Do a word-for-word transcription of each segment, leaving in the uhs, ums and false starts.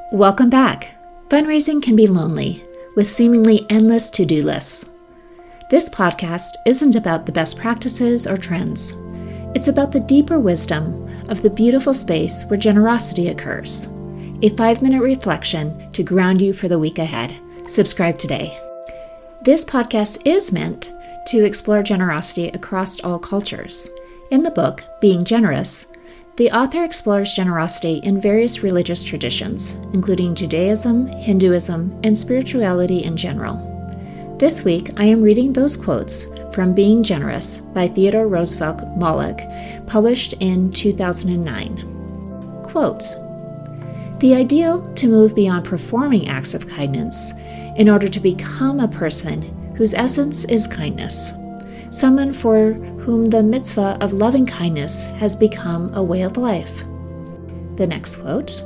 Welcome back. Fundraising can be lonely, with seemingly endless to-do lists. This podcast isn't about the best practices or trends. It's about the deeper wisdom of the beautiful space where generosity occurs. A five-minute reflection to ground you for the week ahead. Subscribe today. This podcast is meant to explore generosity across all cultures. In the book, Being Generous, the author explores generosity in various religious traditions, including Judaism, Hinduism, and spirituality in general. This week, I am reading those quotes from Being Generous by Theodore Roosevelt Moloch, published in two thousand nine. Quotes: "The ideal to move beyond performing acts of kindness in order to become a person whose essence is kindness, someone for whom the mitzvah of loving kindness has become a way of life." The next quote: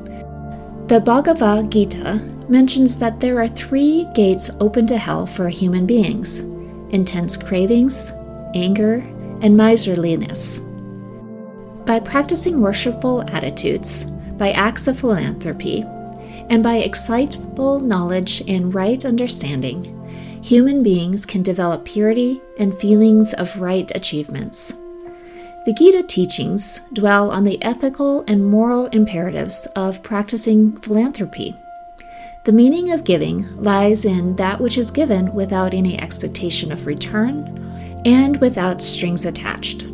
"The Bhagavad Gita mentions that there are three gates open to hell for human beings: intense cravings, anger, and miserliness. By practicing worshipful attitudes, by acts of philanthropy, and by excitable knowledge and right understanding, human beings can develop purity and feelings of right achievements." The Gita teachings dwell on the ethical and moral imperatives of practicing philanthropy. The meaning of giving lies in that which is given without any expectation of return and without strings attached.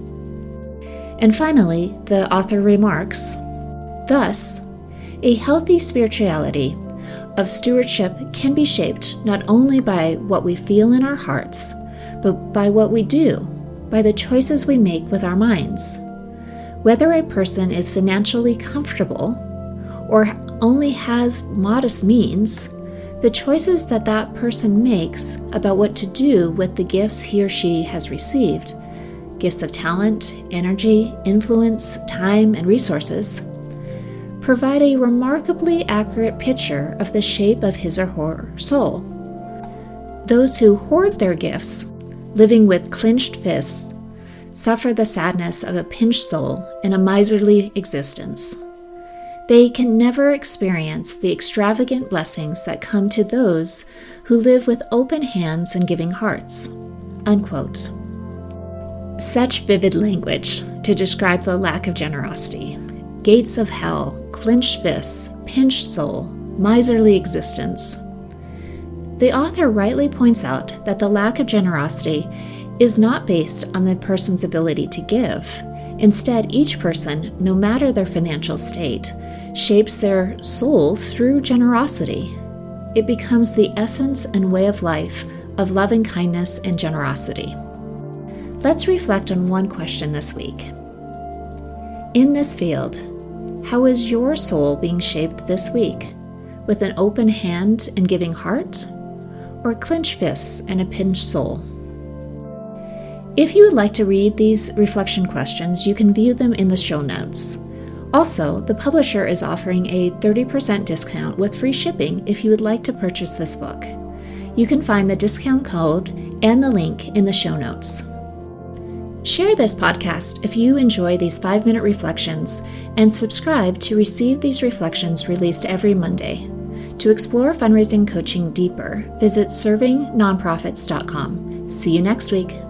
And finally, the author remarks, "Thus, a healthy spirituality of stewardship can be shaped not only by what we feel in our hearts, but by what we do, by the choices we make with our minds. Whether a person is financially comfortable or only has modest means, the choices that that person makes about what to do with the gifts he or she has received, gifts of talent, energy, influence, time, and resources, provide a remarkably accurate picture of the shape of his or her soul. Those who hoard their gifts, living with clenched fists, suffer the sadness of a pinched soul and a miserly existence. They can never experience the extravagant blessings that come to those who live with open hands and giving hearts." Unquote. Such vivid language to describe the lack of generosity. Gates of hell, clenched fists, pinched soul, miserly existence. The author rightly points out that the lack of generosity is not based on the person's ability to give. Instead, each person, no matter their financial state, shapes their soul through generosity. It becomes the essence and way of life of loving kindness and generosity. Let's reflect on one question this week. In this field, how is your soul being shaped this week? With an open hand and giving heart, or clenched fists and a pinched soul? If you would like to read these reflection questions, you can view them in the show notes. Also, the publisher is offering a thirty percent discount with free shipping if you would like to purchase this book. You can find the discount code and the link in the show notes. Share this podcast if you enjoy these five-minute reflections, and subscribe to receive these reflections released every Monday. To explore fundraising coaching deeper, visit serving nonprofits dot com. See you next week.